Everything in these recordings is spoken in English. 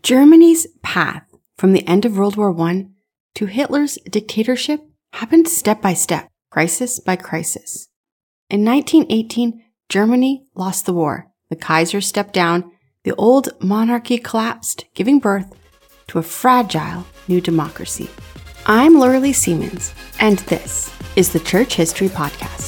Germany's path from the end of World War I to Hitler's dictatorship happened step by step, crisis by crisis. In 1918, Germany lost the war. The Kaiser stepped down. The old monarchy collapsed, giving birth to a fragile new democracy. I'm Laura-Lee Siemens, and this is the Church History Podcast.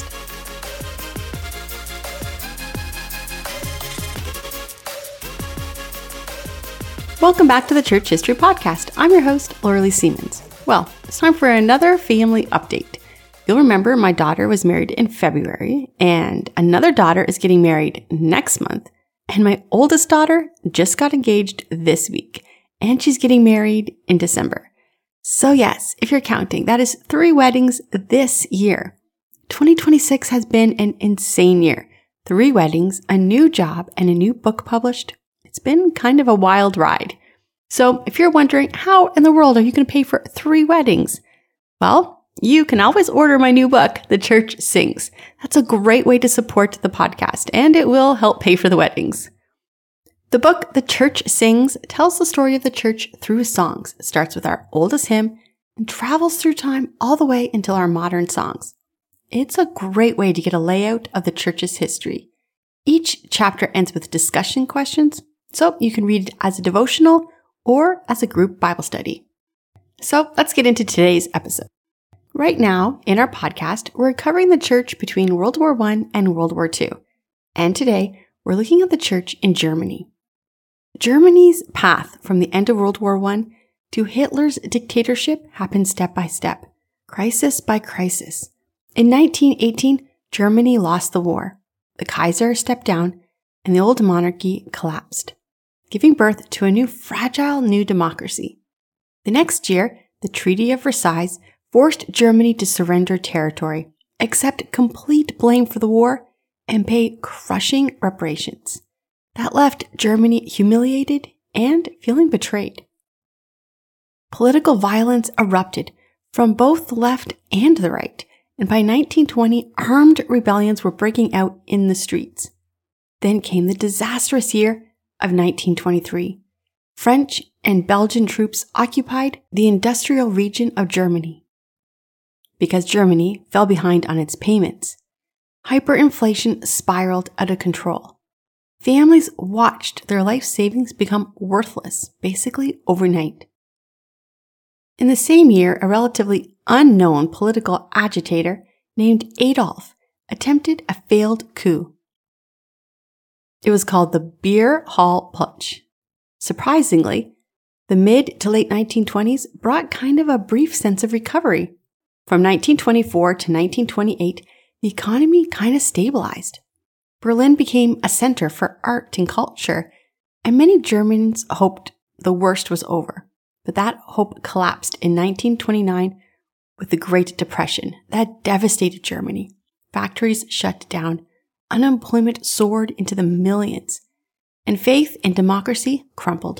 Welcome back to the Church History Podcast. I'm your host, Laura-Lee Siemens. Well, it's time for another family update. You'll remember my daughter was married in February, and another daughter is getting married next month. And my oldest daughter just got engaged this week, and she's getting married in December. So yes, if you're counting, that is 3 weddings this year. 2026 has been an insane year. 3 weddings, a new job, and a new book published. It's been kind of a wild ride. So if you're wondering, how in the world are you going to pay for 3 weddings? Well, you can always order my new book, The Church Sings. That's a great way to support the podcast, and it will help pay for the weddings. The book, The Church Sings, tells the story of the church through songs. It starts with our oldest hymn and travels through time all the way until our modern songs. It's a great way to get a layout of the church's history. Each chapter ends with discussion questions, so you can read it as a devotional or as a group Bible study. So let's get into today's episode. Right now, in our podcast, we're covering the church between World War I and World War II. And today, we're looking at the church in Germany. Germany's path from the end of World War I to Hitler's dictatorship happened step by step, crisis by crisis. In 1918, Germany lost the war. The Kaiser stepped down, and the old monarchy collapsed, giving birth to a new fragile new democracy. The next year, the Treaty of Versailles forced Germany to surrender territory, accept complete blame for the war, and pay crushing reparations. That left Germany humiliated and feeling betrayed. Political violence erupted from both the left and the right, and by 1920, armed rebellions were breaking out in the streets. Then came the disastrous year of 1923. French and Belgian troops occupied the industrial region of Germany. Because Germany fell behind on its payments, hyperinflation spiraled out of control. Families watched their life savings become worthless, basically overnight. In the same year, a relatively unknown political agitator named Adolf attempted a failed coup. It was called the Beer Hall Putsch. Surprisingly, the mid to late 1920s brought kind of a brief sense of recovery. From 1924 to 1928, the economy kind of stabilized. Berlin became a center for art and culture, and many Germans hoped the worst was over. But that hope collapsed in 1929 with the Great Depression that devastated Germany. Factories shut down, unemployment soared into the millions, and faith in democracy crumbled.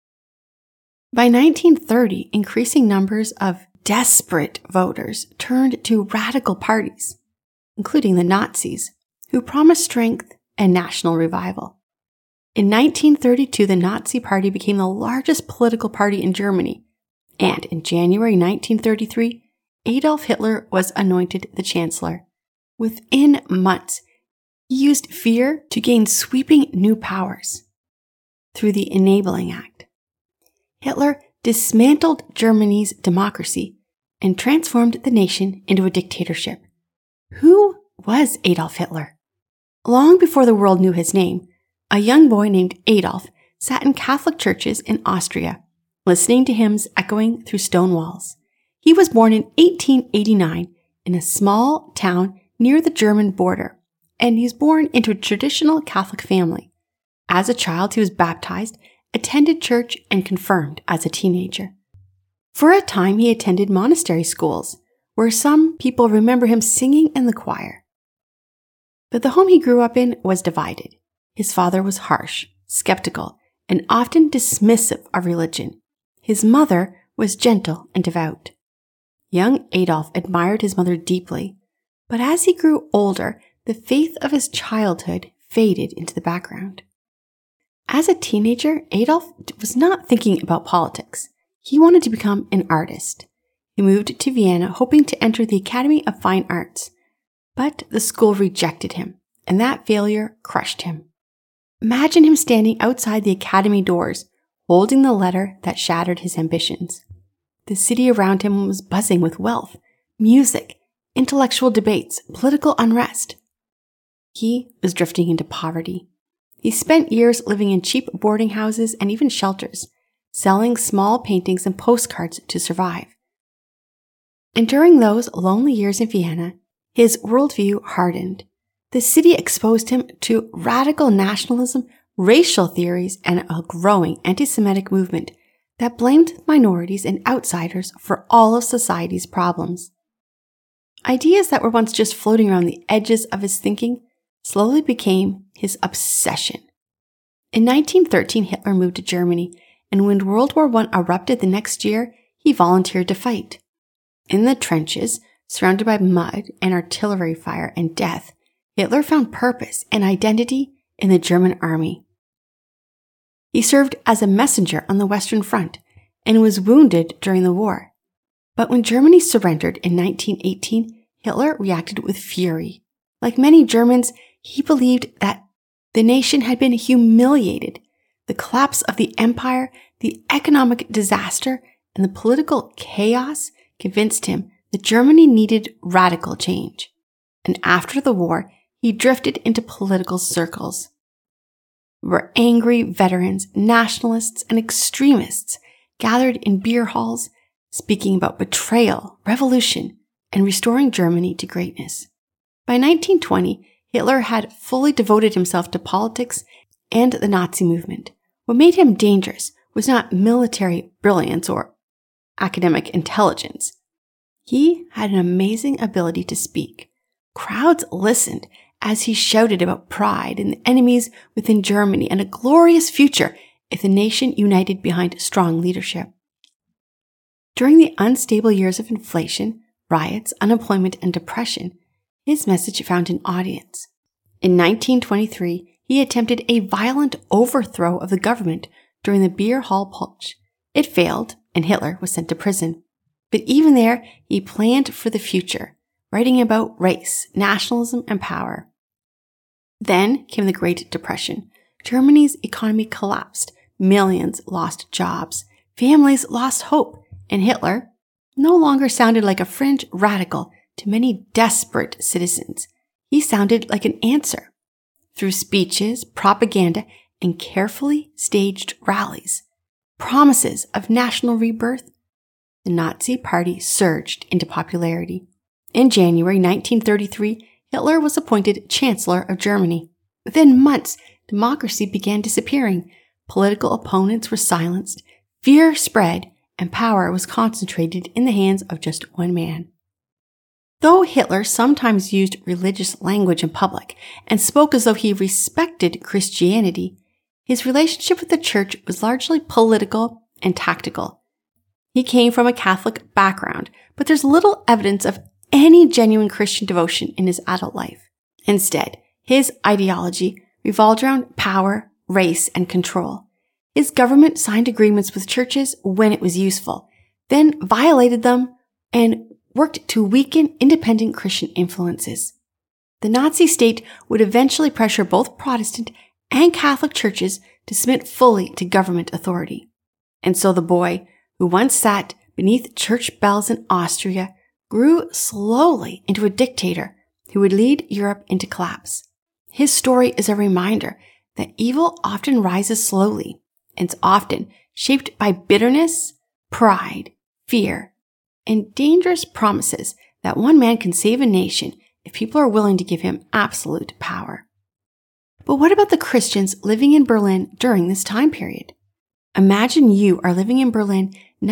By 1930, increasing numbers of desperate voters turned to radical parties, including the Nazis, who promised strength and national revival. In 1932, the Nazi Party became the largest political party in Germany, and in January 1933, Adolf Hitler was anointed the chancellor. Within months, he used fear to gain sweeping new powers through the Enabling Act. Hitler dismantled Germany's democracy and transformed the nation into a dictatorship. Who was Adolf Hitler? Long before the world knew his name, a young boy named Adolf sat in Catholic churches in Austria, listening to hymns echoing through stone walls. He was born in 1889 in a small town near the German border, and he was born into a traditional Catholic family. As a child, he was baptized, attended church, and confirmed as a teenager. For a time, he attended monastery schools, where some people remember him singing in the choir. But the home he grew up in was divided. His father was harsh, skeptical, and often dismissive of religion. His mother was gentle and devout. Young Adolf admired his mother deeply, but as he grew older, the faith of his childhood faded into the background. As a teenager, Adolf was not thinking about politics. He wanted to become an artist. He moved to Vienna hoping to enter the Academy of Fine Arts, but the school rejected him, and that failure crushed him. Imagine him standing outside the academy doors, holding the letter that shattered his ambitions. The city around him was buzzing with wealth, music, intellectual debates, political unrest. He was drifting into poverty. He spent years living in cheap boarding houses and even shelters, selling small paintings and postcards to survive. And during those lonely years in Vienna, his worldview hardened. The city exposed him to radical nationalism, racial theories, and a growing anti-Semitic movement that blamed minorities and outsiders for all of society's problems. Ideas that were once just floating around the edges of his thinking slowly became his obsession. In 1913, Hitler moved to Germany, and when World War I erupted the next year, he volunteered to fight. In the trenches, surrounded by mud and artillery fire and death, Hitler found purpose and identity in the German army. He served as a messenger on the Western Front and was wounded during the war. But when Germany surrendered in 1918, Hitler reacted with fury. Like many Germans, he believed that the nation had been humiliated. The collapse of the empire, the economic disaster, and the political chaos convinced him that Germany needed radical change. And after the war, he drifted into political circles, where angry veterans, nationalists, and extremists gathered in beer halls, speaking about betrayal, revolution, and restoring Germany to greatness. By 1920, Hitler had fully devoted himself to politics and the Nazi movement. What made him dangerous was not military brilliance or academic intelligence. He had an amazing ability to speak. Crowds listened as he shouted about pride and the enemies within Germany and a glorious future if the nation united behind strong leadership. During the unstable years of inflation, riots, unemployment, and depression, his message found an audience. In 1923, he attempted a violent overthrow of the government during the Beer Hall Putsch. It failed, and Hitler was sent to prison. But even there, he planned for the future, writing about race, nationalism, and power. Then came the Great Depression. Germany's economy collapsed. Millions lost jobs. Families lost hope. And Hitler no longer sounded like a fringe radical to many desperate citizens. He sounded like an answer. Through speeches, propaganda, and carefully staged rallies, promises of national rebirth, the Nazi Party surged into popularity. In January 1933, Hitler was appointed Chancellor of Germany. Within months, democracy began disappearing. Political opponents were silenced, fear spread, and power was concentrated in the hands of just one man. Though Hitler sometimes used religious language in public and spoke as though he respected Christianity, his relationship with the church was largely political and tactical. He came from a Catholic background, but there's little evidence of any genuine Christian devotion in his adult life. Instead, his ideology revolved around power, race, and control. His government signed agreements with churches when it was useful, then violated them and worked to weaken independent Christian influences. The Nazi state would eventually pressure both Protestant and Catholic churches to submit fully to government authority. And so the boy, who once sat beneath church bells in Austria, grew slowly into a dictator who would lead Europe into collapse. His story is a reminder that evil often rises slowly and is often shaped by bitterness, pride, fear, and dangerous promises that one man can save a nation if people are willing to give him absolute power. But what about the Christians living in Berlin during this time period? Imagine you are living in Berlin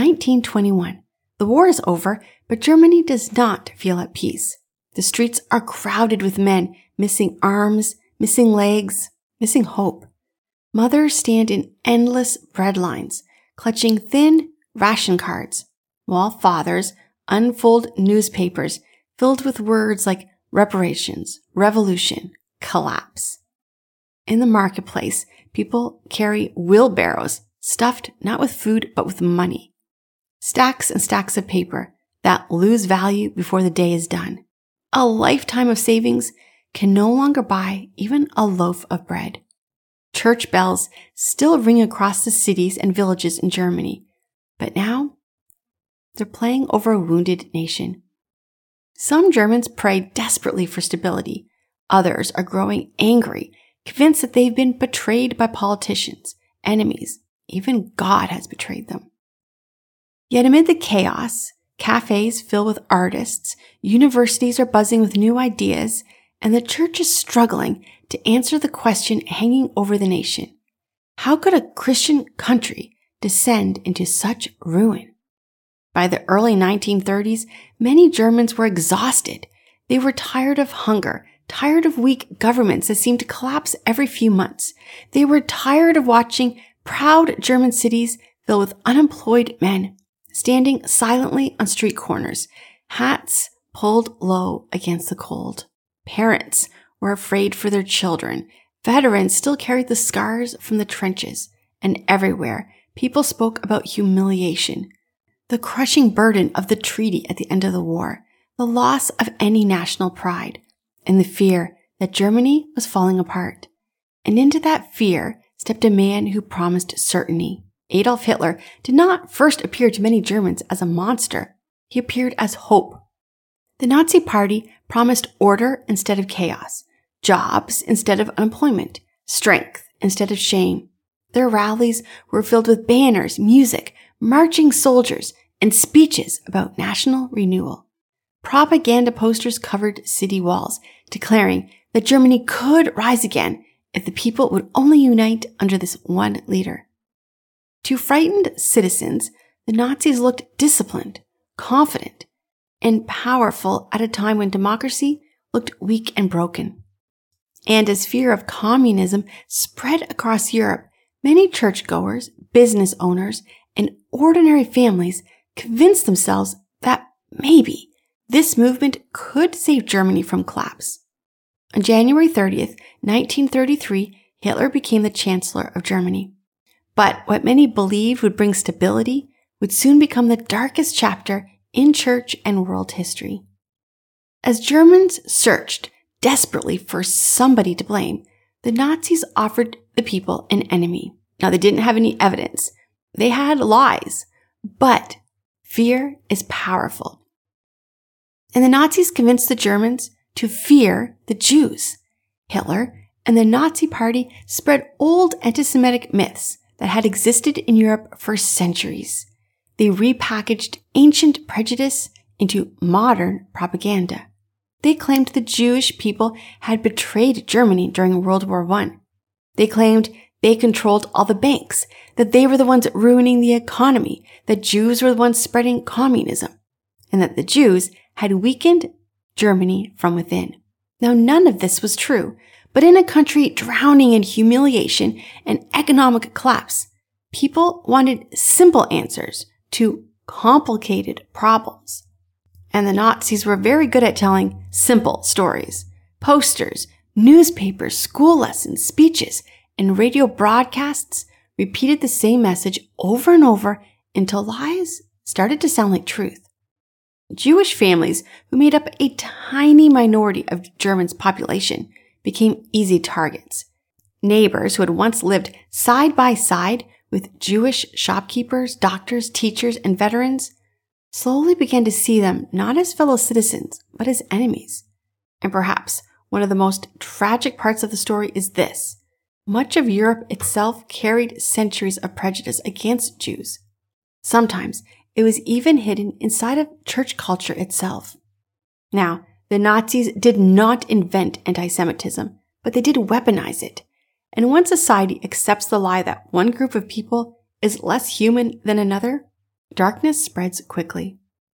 1921. The war is over, but Germany does not feel at peace. The streets are crowded with men missing arms, missing legs, missing hope. Mothers stand in endless bread lines, clutching thin ration cards, while fathers unfold newspapers filled with words like reparations, revolution, collapse. In the marketplace, people carry wheelbarrows stuffed not with food but with money. Stacks and stacks of paper that lose value before the day is done. A lifetime of savings can no longer buy even a loaf of bread. Church bells still ring across the cities and villages in Germany, but now they're playing over a wounded nation. Some Germans pray desperately for stability. Others are growing angry, convinced that they've been betrayed by politicians, enemies, even God has betrayed them. Yet amid the chaos, cafes fill with artists, universities are buzzing with new ideas, and the church is struggling to answer the question hanging over the nation. How could a Christian country descend into such ruin? By the early 1930s, many Germans were exhausted. They were tired of hunger, tired of weak governments that seemed to collapse every few months. They were tired of watching proud German cities filled with unemployed men, standing silently on street corners, hats pulled low against the cold. Parents were afraid for their children. Veterans still carried the scars from the trenches. And everywhere, people spoke about humiliation, the crushing burden of the treaty at the end of the war, the loss of any national pride, and the fear that Germany was falling apart. And into that fear stepped a man who promised certainty. Adolf Hitler did not first appear to many Germans as a monster. He appeared as hope. The Nazi Party promised order instead of chaos, jobs instead of unemployment, strength instead of shame. Their rallies were filled with banners, music, marching soldiers, and speeches about national renewal. Propaganda posters covered city walls, declaring that Germany could rise again if the people would only unite under this one leader. To frightened citizens, the Nazis looked disciplined, confident, and powerful at a time when democracy looked weak and broken. And as fear of communism spread across Europe, many churchgoers, business owners, and ordinary families convinced themselves that maybe this movement could save Germany from collapse. On January 30th, 1933, Hitler became the Chancellor of Germany. But what many believed would bring stability would soon become the darkest chapter in church and world history. As Germans searched desperately for somebody to blame, the Nazis offered the people an enemy. Now, they didn't have any evidence. They had lies, but fear is powerful. And the Nazis convinced the Germans to fear the Jews. Hitler and the Nazi Party spread old anti-Semitic myths that had existed in Europe for centuries. They repackaged ancient prejudice into modern propaganda. They claimed the Jewish people had betrayed Germany during World War I. They claimed they controlled all the banks, that they were the ones ruining the economy, that Jews were the ones spreading communism, and that the Jews had weakened Germany from within. Now, none of this was true, but in a country drowning in humiliation and economic collapse, people wanted simple answers to complicated problems. And the Nazis were very good at telling simple stories. Posters, newspapers, school lessons, speeches, and radio broadcasts repeated the same message over and over until lies started to sound like truth. Jewish families, who made up a tiny minority of Germany's population, became easy targets. Neighbors who had once lived side by side with Jewish shopkeepers, doctors, teachers, and veterans slowly began to see them not as fellow citizens, but as enemies. And perhaps one of the most tragic parts of the story is this. Much of Europe itself carried centuries of prejudice against Jews. Sometimes it was even hidden inside of church culture itself. Now, the Nazis did not invent anti-Semitism, but they did weaponize it. And when society accepts the lie that one group of people is less human than another, darkness spreads quickly.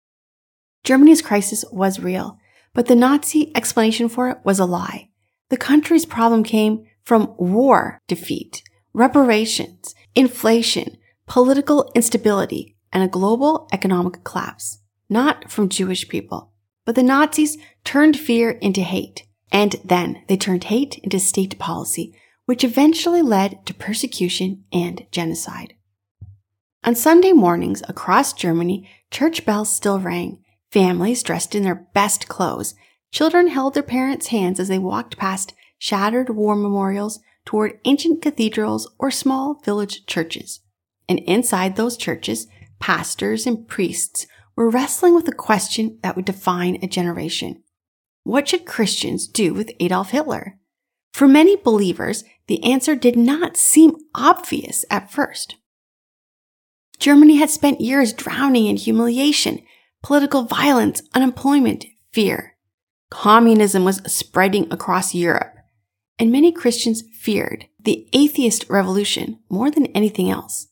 Germany's crisis was real, but the Nazi explanation for it was a lie. The country's problem came from war defeat, reparations, inflation, political instability, and a global economic collapse, not from Jewish people. But the Nazis turned fear into hate, and then they turned hate into state policy, which eventually led to persecution and genocide. On Sunday mornings across Germany, church bells still rang. Families dressed in their best clothes. Children held their parents' hands as they walked past shattered war memorials toward ancient cathedrals or small village churches. And inside those churches, pastors and priests were wrestling with a question that would define a generation. What should Christians do with Adolf Hitler? For many believers, the answer did not seem obvious at first. Germany had spent years drowning in humiliation, political violence, unemployment, fear. Communism was spreading across Europe, and many Christians feared the atheist revolution more than anything else.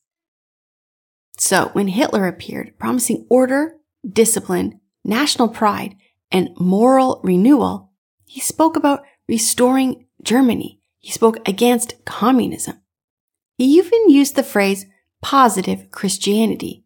So when Hitler appeared, promising order, discipline, national pride, and moral renewal, he spoke about restoring Germany. He spoke against communism. He even used the phrase positive Christianity.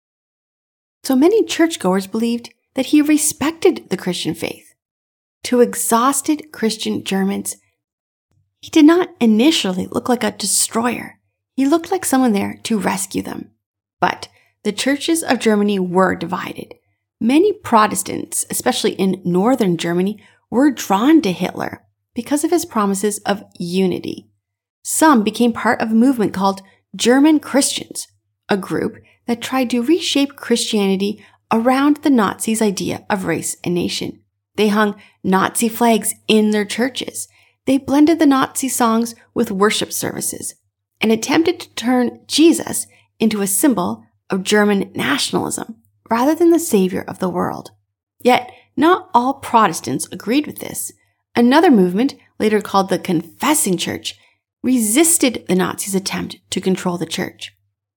So many churchgoers believed that he respected the Christian faith. To exhausted Christian Germans, he did not initially look like a destroyer. He looked like someone there to rescue them. But the churches of Germany were divided. Many Protestants, especially in northern Germany, were drawn to Hitler because of his promises of unity. Some became part of a movement called German Christians, a group that tried to reshape Christianity around the Nazis' idea of race and nation. They hung Nazi flags in their churches. They blended the Nazi songs with worship services and attempted to turn Jesus into a symbol of German nationalism rather than the savior of the world. Yet, not all Protestants agreed with this. Another movement, later called the Confessing Church, resisted the Nazis' attempt to control the church.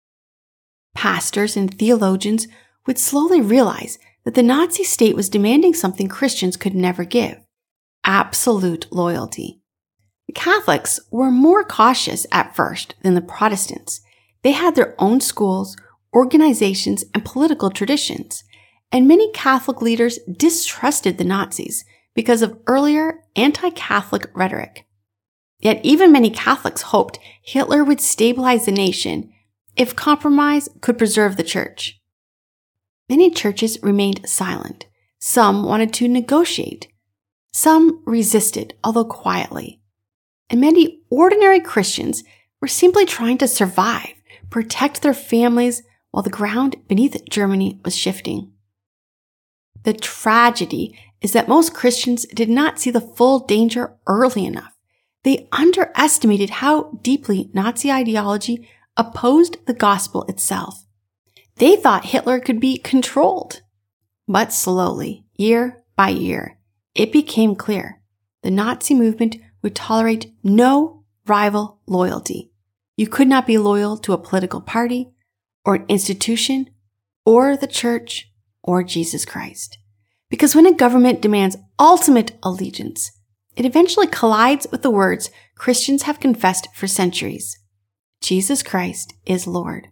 Pastors and theologians would slowly realize that the Nazi state was demanding something Christians could never give: absolute loyalty. The Catholics were more cautious at first than the Protestants. They had their own schools, organizations, and political traditions, and many Catholic leaders distrusted the Nazis because of earlier anti-Catholic rhetoric. Yet even many Catholics hoped Hitler would stabilize the nation if compromise could preserve the church. Many churches remained silent. Some wanted to negotiate. Some resisted, although quietly. And many ordinary Christians were simply trying to survive, protect their families while the ground beneath Germany was shifting. The tragedy is that most Christians did not see the full danger early enough. They underestimated how deeply Nazi ideology opposed the gospel itself. They thought Hitler could be controlled. But slowly, year by year, it became clear the Nazi movement would tolerate no rival loyalty. You could not be loyal to a political party, or an institution, or the church, or Jesus Christ. Because when a government demands ultimate allegiance, it eventually collides with the words Christians have confessed for centuries: Jesus Christ is Lord.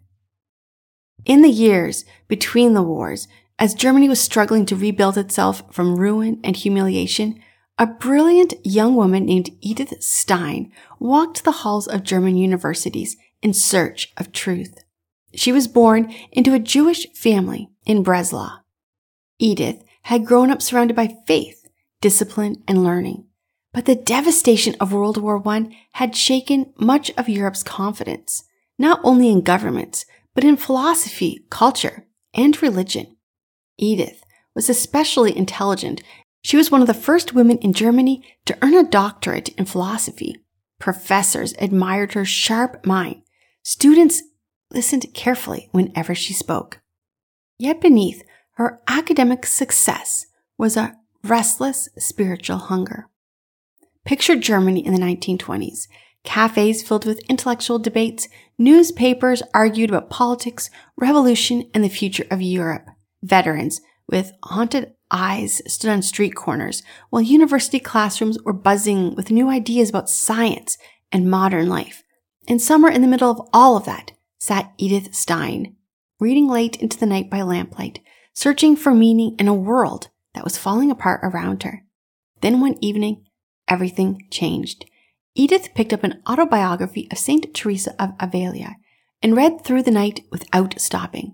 In the years between the wars, as Germany was struggling to rebuild itself from ruin and humiliation, a brilliant young woman named Edith Stein walked the halls of German universities in search of truth. She was born into a Jewish family in Breslau. Edith had grown up surrounded by faith, discipline, and learning. But the devastation of World War I had shaken much of Europe's confidence, not only in governments, but in philosophy, culture, and religion. Edith was especially intelligent. She was one of the first women in Germany to earn a doctorate in philosophy. Professors admired her sharp mind. Students listened carefully whenever she spoke. Yet beneath her academic success was a restless spiritual hunger. Picture Germany in the 1920s. Cafes filled with intellectual debates, newspapers argued about politics, revolution, and the future of Europe. Veterans with haunted eyes stood on street corners, while university classrooms were buzzing with new ideas about science and modern life. And somewhere in the middle of all of that sat Edith Stein, reading late into the night by lamplight, searching for meaning in a world that was falling apart around her. Then one evening, everything changed. Edith picked up an autobiography of Saint Teresa of Avila and read through the night without stopping.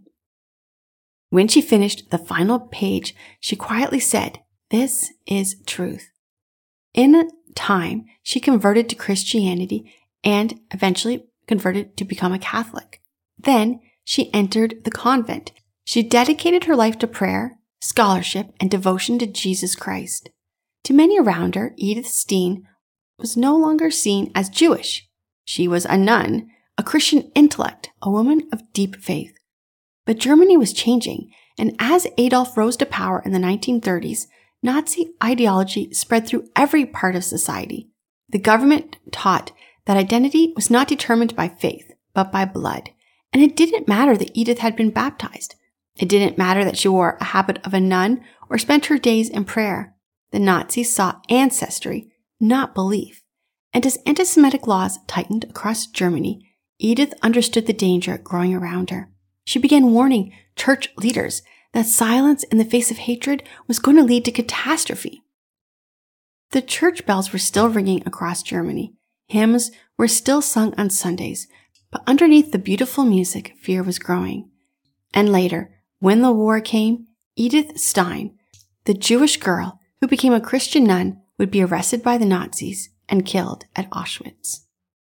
When she finished the final page, she quietly said, "This is truth." In time, she converted to Christianity and eventually converted to become a Catholic. Then she entered the convent. She dedicated her life to prayer, scholarship, and devotion to Jesus Christ. To many around her, Edith Stein was no longer seen as Jewish. She was a nun, a Christian intellect, a woman of deep faith. But Germany was changing, and as Adolf rose to power in the 1930s, Nazi ideology spread through every part of society. The government taught that identity was not determined by faith, but by blood. And it didn't matter that Edith had been baptized. It didn't matter that she wore a habit of a nun or spent her days in prayer. The Nazis saw ancestry, not belief. And as anti-Semitic laws tightened across Germany, Edith understood the danger growing around her. She began warning church leaders that silence in the face of hatred was going to lead to catastrophe. The church bells were still ringing across Germany. Hymns were still sung on Sundays, but underneath the beautiful music, fear was growing. And later, when the war came, Edith Stein, the Jewish girl who became a Christian nun, would be arrested by the Nazis and killed at Auschwitz.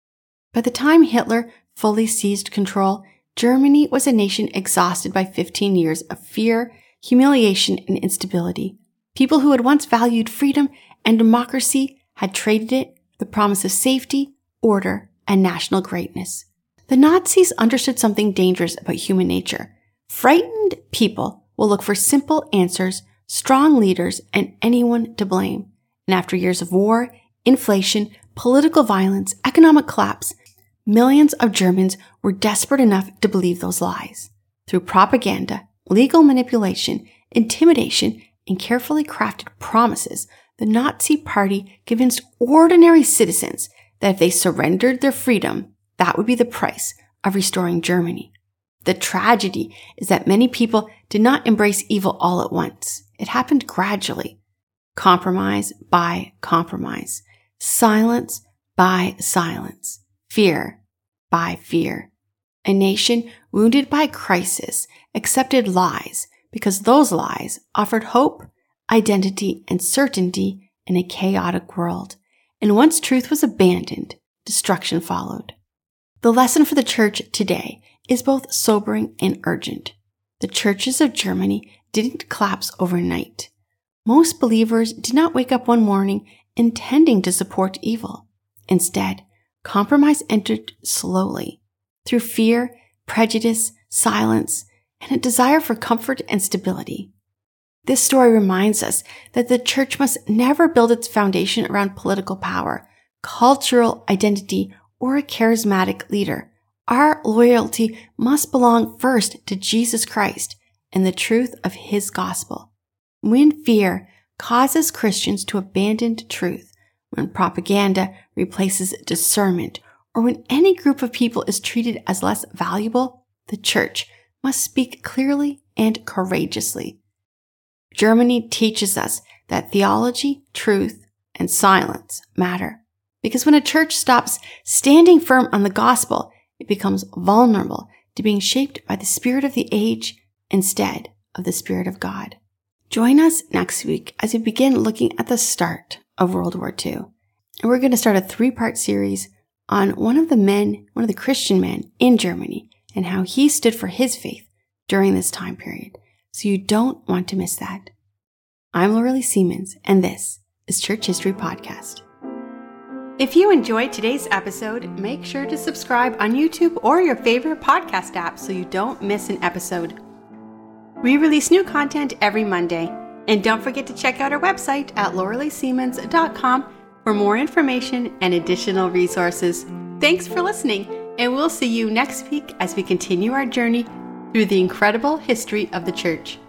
By the time Hitler fully seized control, Germany was a nation exhausted by 15 years of fear, humiliation, and instability. People who had once valued freedom and democracy had traded it for the promise of safety, order, and national greatness. The Nazis understood something dangerous about human nature. Frightened people will look for simple answers, strong leaders, and anyone to blame. And after years of war, inflation, political violence, economic collapse, millions of Germans were desperate enough to believe those lies. Through propaganda, legal manipulation, intimidation, and carefully crafted promises, the Nazi Party convinced ordinary citizens that if they surrendered their freedom, that would be the price of restoring Germany. The tragedy is that many people did not embrace evil all at once. It happened gradually. Compromise by compromise. Silence by silence. Fear by fear. A nation wounded by crisis accepted lies because those lies offered hope, identity, and certainty in a chaotic world. And once truth was abandoned, destruction followed. The lesson for the church today is both sobering and urgent. The churches of Germany didn't collapse overnight. Most believers did not wake up one morning intending to support evil. Instead, compromise entered slowly through fear, prejudice, silence, and a desire for comfort and stability. This story reminds us that the church must never build its foundation around political power, cultural identity, or a charismatic leader. Our loyalty must belong first to Jesus Christ and the truth of His gospel. When fear causes Christians to abandon truth, when propaganda replaces discernment, or when any group of people is treated as less valuable, the church must speak clearly and courageously. Germany teaches us that theology, truth, and silence matter. Because when a church stops standing firm on the gospel, it becomes vulnerable to being shaped by the spirit of the age instead of the Spirit of God. Join us next week as we begin looking at the start of World War II. And we're going to start a 3-part series on one of the Christian men in Germany and how he stood for his faith during this time period. So you don't want to miss that. I'm Laura Siemens, and this is Church History Podcast. If you enjoyed today's episode, make sure to subscribe on YouTube or your favorite podcast app so you don't miss an episode. We release new content every Monday. And don't forget to check out our website at lauraleesiemens.com for more information and additional resources. Thanks for listening, and we'll see you next week as we continue our journey through the incredible history of the church.